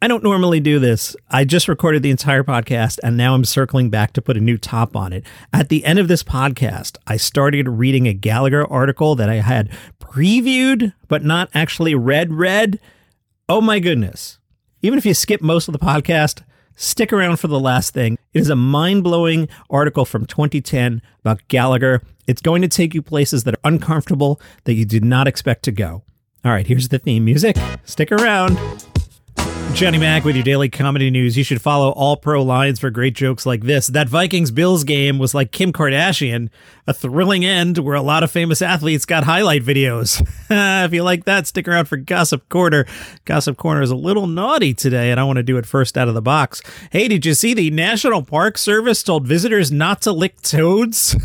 I don't normally do this. I just recorded the entire podcast, and now I'm circling back to put a new top on it. At the end of this podcast, I started reading a Gallagher article that I had previewed, but not actually read. Oh my goodness. Even if you skip most of the podcast, stick around for the last thing. It is a mind-blowing article from 2010 about Gallagher. It's going to take you places that are uncomfortable that you did not expect to go. All right, here's the theme music. Stick around. Johnny Mac with your daily comedy news. You should follow All Pro Lines for great jokes like this. That Vikings-Bills game was like Kim Kardashian, a thrilling end where a lot of famous athletes got highlight videos. If you like that, stick around for Gossip Corner. Gossip Corner is a little naughty today, and I want to do it first out of the box. Hey, did you see the National Park Service told visitors not to lick toads?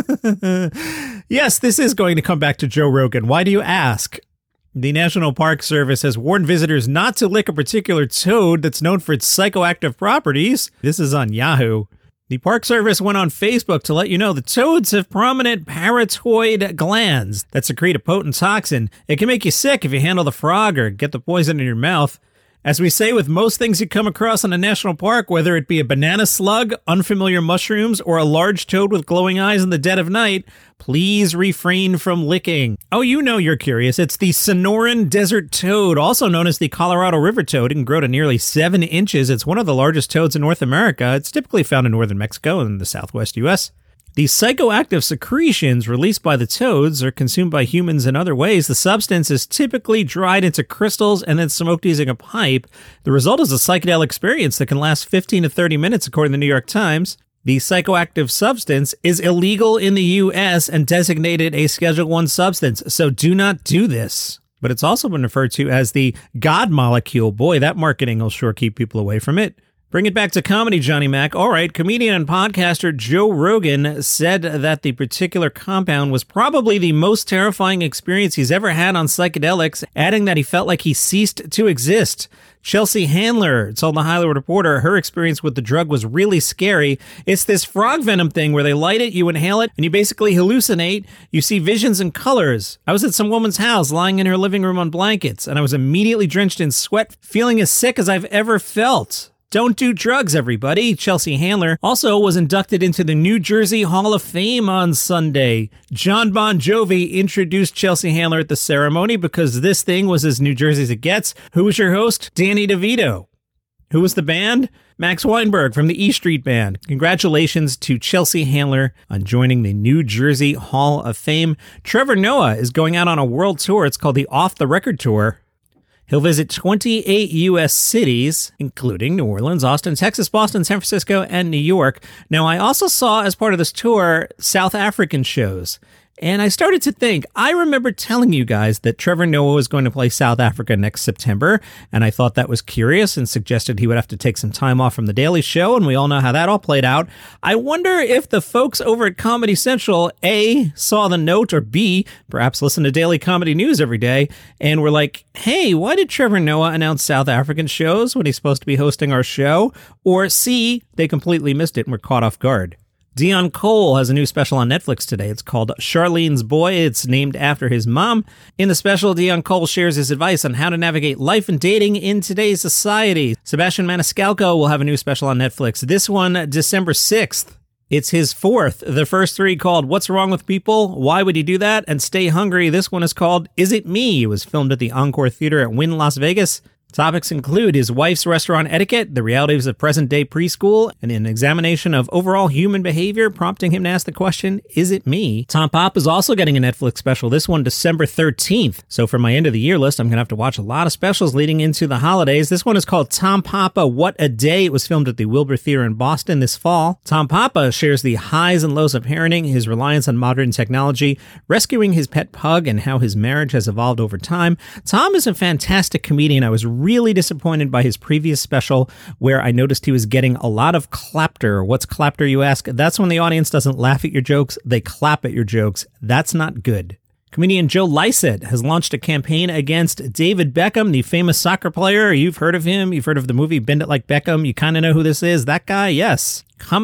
Yes, this is going to come back to Joe Rogan. Why do you ask? The National Park Service has warned visitors not to lick a particular toad that's known for its psychoactive properties. This is on Yahoo. The Park Service went on Facebook to let you know that toads have prominent parotoid glands that secrete a potent toxin. It can make you sick if you handle the frog or get the poison in your mouth. As we say with most things you come across in a national park, whether it be a banana slug, unfamiliar mushrooms, or a large toad with glowing eyes in the dead of night, please refrain from licking. Oh, you know you're curious. It's the Sonoran desert toad, also known as the Colorado River toad. It can grow to nearly 7 inches. It's one of the largest toads in North America. It's typically found in northern Mexico and the southwest U.S. The psychoactive secretions released by the toads are consumed by humans in other ways. The substance is typically dried into crystals and then smoked using a pipe. The result is a psychedelic experience that can last 15 to 30 minutes, according to the New York Times. The psychoactive substance is illegal in the U.S. and designated a Schedule I substance, so do not do this. But it's also been referred to as the God molecule. Boy, that marketing will sure keep people away from it. Bring it back to comedy, Johnny Mac. All right, comedian and podcaster Joe Rogan said that the particular compound was probably the most terrifying experience he's ever had on psychedelics, adding that he felt like he ceased to exist. Chelsea Handler told The Hollywood Reporter her experience with the drug was really scary. It's this frog venom thing where they light it, you inhale it, and you basically hallucinate. You see visions and colors. I was at some woman's house lying in her living room on blankets, and I was immediately drenched in sweat, feeling as sick as I've ever felt. Don't do drugs, everybody. Chelsea Handler also was inducted into the New Jersey Hall of Fame on Sunday. John Bon Jovi introduced Chelsea Handler at the ceremony because this thing was as New Jersey as it gets. Who was your host? Danny DeVito. Who was the band? Max Weinberg from the E Street Band. Congratulations to Chelsea Handler on joining the New Jersey Hall of Fame. Trevor Noah is going out on a world tour. It's called the Off the Record Tour. He'll visit 28 U.S. cities, including New Orleans, Austin, Texas, Boston, San Francisco, and New York. Now, I also saw, as part of this tour, South African shows. And I started to think, I remember telling you guys that Trevor Noah was going to play South Africa next September, and I thought that was curious and suggested he would have to take some time off from The Daily Show, and we all know how that all played out. I wonder if the folks over at Comedy Central, A, saw the note, or B, perhaps listen to Daily Comedy News every day, and were like, hey, why did Trevor Noah announce South African shows when he's supposed to be hosting our show? Or C, they completely missed it and were caught off guard. Dion Cole has a new special on Netflix today. It's called Charlene's Boy. It's named after his mom. In the special, Dion Cole shares his advice on how to navigate life and dating in today's society. Sebastian Maniscalco will have a new special on Netflix. This one, December 6th. It's his fourth. The first three called What's Wrong with People? Why Would You Do That? And Stay Hungry. This one is called Is It Me? It was filmed at the Encore Theater at Wynn, Las Vegas. Topics include his wife's restaurant etiquette, the realities of present-day preschool, and an examination of overall human behavior, prompting him to ask the question, is it me? Tom Papa is also getting a Netflix special, this one December 13th. So for my end-of-the-year list, I'm going to have to watch a lot of specials leading into the holidays. This one is called Tom Papa, What a Day. It was filmed at the Wilbur Theater in Boston this fall. Tom Papa shares the highs and lows of parenting, his reliance on modern technology, rescuing his pet pug, and how his marriage has evolved over time. Tom is a fantastic comedian. I was really disappointed by his previous special where I noticed he was getting a lot of clapter. What's clapter, you ask? That's when the audience doesn't laugh at your jokes, they clap at your jokes. That's not good. Comedian Joe Lycett has launched a campaign against David Beckham, the famous soccer player. You've heard of him. You've heard of the movie Bend It Like Beckham. You kind of know who this is. That guy, yes.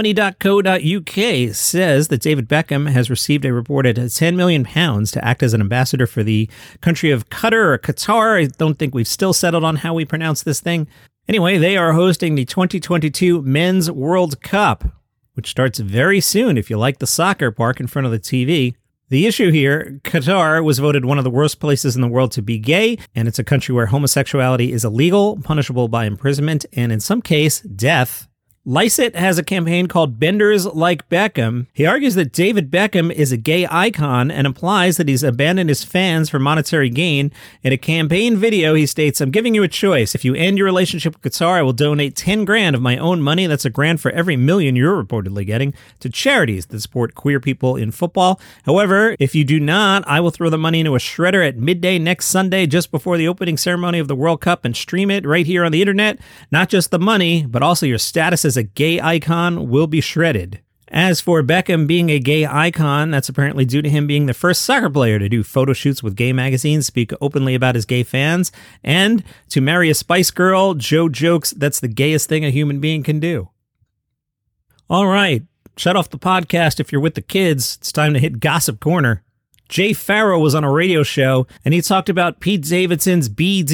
Comedy.co.uk says that David Beckham has received a reported £10 million to act as an ambassador for the country of Qatar or Qatar. I don't think we've still settled on how we pronounce this thing. Anyway, they are hosting the 2022 Men's World Cup, which starts very soon if you like the soccer, park in front of the TV. The issue here, Qatar was voted one of the worst places in the world to be gay, and it's a country where homosexuality is illegal, punishable by imprisonment, and in some case, death. Lycett has a campaign called Benders Like Beckham. He argues that David Beckham is a gay icon and implies that he's abandoned his fans for monetary gain. In a campaign video, he states, "I'm giving you a choice. If you end your relationship with Qatar, I will donate 10 grand of my own money. That's a grand for every million you're reportedly getting to charities that support queer people in football. However, if you do not, I will throw the money into a shredder at midday next Sunday, just before the opening ceremony of the World Cup, and stream it right here on the internet. Not just the money, but also your status as a gay icon will be shredded." As for Beckham being a gay icon, that's apparently due to him being the first soccer player to do photo shoots with gay magazines, speak openly about his gay fans, and to marry a Spice Girl. Joe jokes that's the gayest thing a human being can do. All right, shut off the podcast if you're with the kids. It's time to hit Gossip Corner. Jay Farrow was on a radio show, and he talked about Pete Davidson's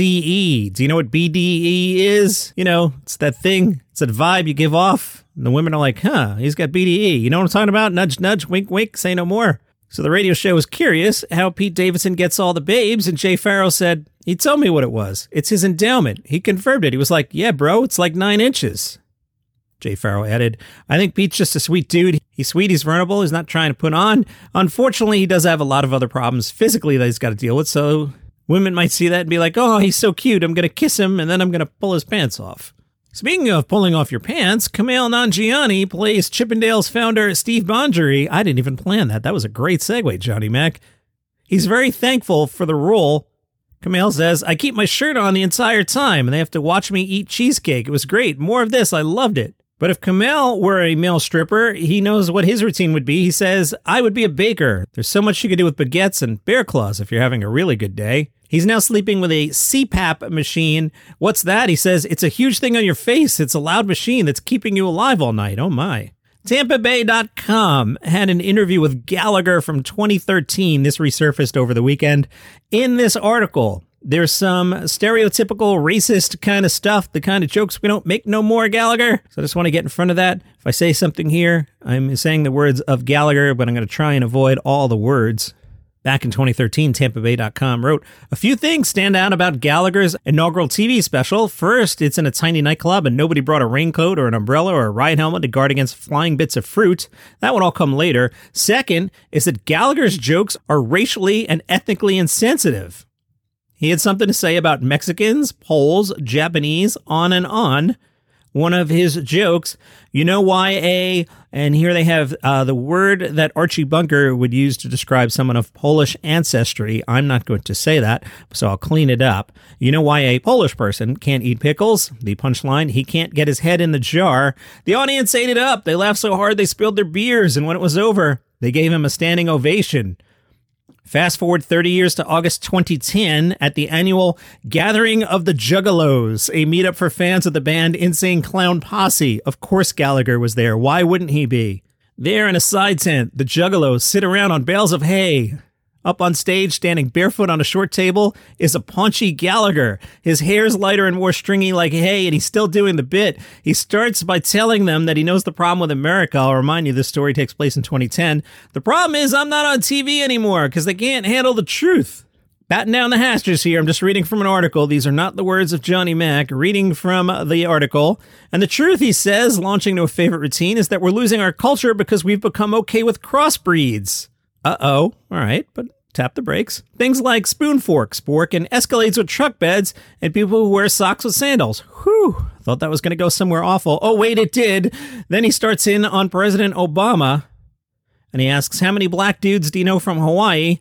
BDE. Do you know what BDE is? You know, it's that thing. It's that vibe you give off. And the women are like, he's got BDE. You know what I'm talking about? Nudge, nudge, wink, wink, say no more. So the radio show was curious how Pete Davidson gets all the babes, and Jay Farrow said, he told me what it was. It's his endowment. He confirmed it. He was like, yeah, bro, it's like 9 inches. Jay Farrow added, I think Pete's just a sweet dude. He's sweet, he's vulnerable, he's not trying to put on. Unfortunately, he does have a lot of other problems physically that he's got to deal with, so women might see that and be like, oh, he's so cute, I'm going to kiss him, and then I'm going to pull his pants off. Speaking of pulling off your pants, Kumail Nanjiani plays Chippendales founder Steve Bongery. I didn't even plan that. That was a great segue, Johnny Mac. He's very thankful for the role. Kumail says, I keep my shirt on the entire time, and they have to watch me eat cheesecake. It was great. More of this. I loved it. But if Kumail were a male stripper, he knows what his routine would be. He says, I would be a baker. There's so much you could do with baguettes and bear claws if you're having a really good day. He's now sleeping with a CPAP machine. What's that? He says, it's a huge thing on your face. It's a loud machine that's keeping you alive all night. Oh my. TampaBay.com had an interview with Gallagher from 2013. This resurfaced over the weekend. In this article, there's some stereotypical racist kind of stuff, the kind of jokes we don't make no more, Gallagher. So I just want to get in front of that. If I say something here, I'm saying the words of Gallagher, but I'm going to try and avoid all the words. Back in 2013, TampaBay.com wrote, a few things stand out about Gallagher's inaugural TV special. First, it's in a tiny nightclub and nobody brought a raincoat or an umbrella or a ride helmet to guard against flying bits of fruit. That would all come later. Second is that Gallagher's jokes are racially and ethnically insensitive. He had something to say about Mexicans, Poles, Japanese, on and on. One of his jokes, you know why and here they have the word that Archie Bunker would use to describe someone of Polish ancestry. I'm not going to say that, so I'll clean it up. You know why a Polish person can't eat pickles? The punchline, he can't get his head in the jar. The audience ate it up. They laughed so hard they spilled their beers, and when it was over, they gave him a standing ovation. Fast forward 30 years to August 2010 at the annual Gathering of the Juggalos, a meetup for fans of the band Insane Clown Posse. Of course Gallagher was there. Why wouldn't he be? There in a side tent, the Juggalos sit around on bales of hay. Up on stage, standing barefoot on a short table, is a paunchy Gallagher. His hair's lighter and more stringy like hay, and he's still doing the bit. He starts by telling them that he knows the problem with America. I'll remind you, this story takes place in 2010. The problem is I'm not on TV anymore because they can't handle the truth. Batten down the hatches here. I'm just reading from an article. These are not the words of Johnny Mac. Reading from the article. And the truth, he says, launching to a favorite routine, is that we're losing our culture because we've become okay with crossbreeds. Uh-oh. All right, but tap the brakes. Things like spoon forks, spork, and Escalades with truck beds, and people who wear socks with sandals. Whew, thought that was going to go somewhere awful. Oh, wait, it did. Then he starts in on President Obama, and he asks, how many black dudes do you know from Hawaii?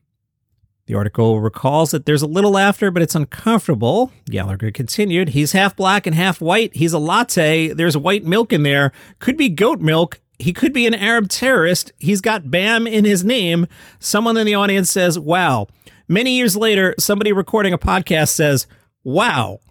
The article recalls that there's a little laughter, but it's uncomfortable. Gallagher continued, he's half black and half white. He's a latte. There's white milk in there. Could be goat milk. He could be an Arab terrorist. He's got BAM in his name. Someone in the audience says, wow. Many years later, somebody recording a podcast says, wow.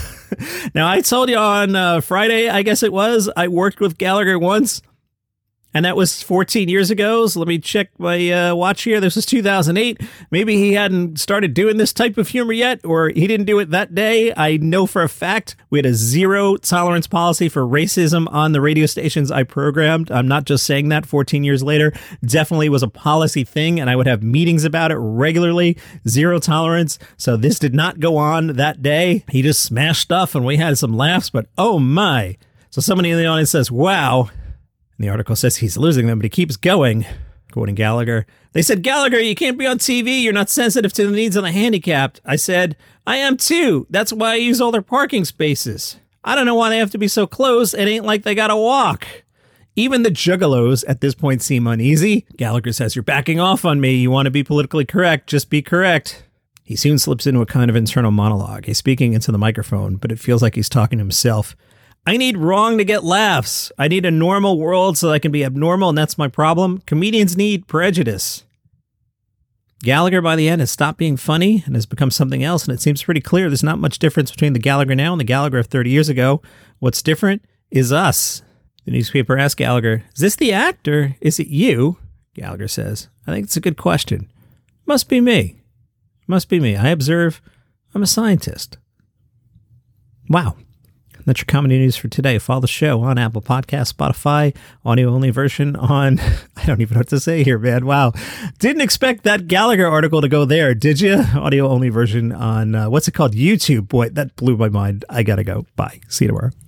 Now, I told you on Friday, I guess it was, I worked with Gallagher once. And that was 14 years ago. So let me check my watch here. This was 2008. Maybe he hadn't started doing this type of humor yet, or he didn't do it that day. I know for a fact we had a zero tolerance policy for racism on the radio stations I programmed. I'm not just saying that 14 years later. Definitely was a policy thing, and I would have meetings about it regularly. Zero tolerance. So this did not go on that day. He just smashed stuff, and we had some laughs, but oh my. So somebody in the audience says, wow. And the article says he's losing them, but he keeps going. Quoting Gallagher, they said, Gallagher, you can't be on TV. You're not sensitive to the needs of the handicapped. I said, I am too. That's why I use all their parking spaces. I don't know why they have to be so close. It ain't like they gotta walk. Even the juggalos at this point seem uneasy. Gallagher says, you're backing off on me. You want to be politically correct. Just be correct. He soon slips into a kind of internal monologue. He's speaking into the microphone, but it feels like he's talking to himself. I need wrong to get laughs. I need a normal world so I can be abnormal, and that's my problem. Comedians need prejudice. Gallagher, by the end, has stopped being funny and has become something else, and it seems pretty clear there's not much difference between the Gallagher now and the Gallagher of 30 years ago. What's different is us. The newspaper asks Gallagher, is this the act, or is it you? Gallagher says, I think it's a good question. Must be me. Must be me. I observe. I'm a scientist. Wow. That's your comedy news for today. Follow the show on Apple Podcasts, Spotify, audio-only version on... I don't even know what to say here, man. Wow. Didn't expect that Gallagher article to go there, did you? Audio-only version on, what's it called? YouTube. Boy, that blew my mind. I gotta go. Bye. See you tomorrow.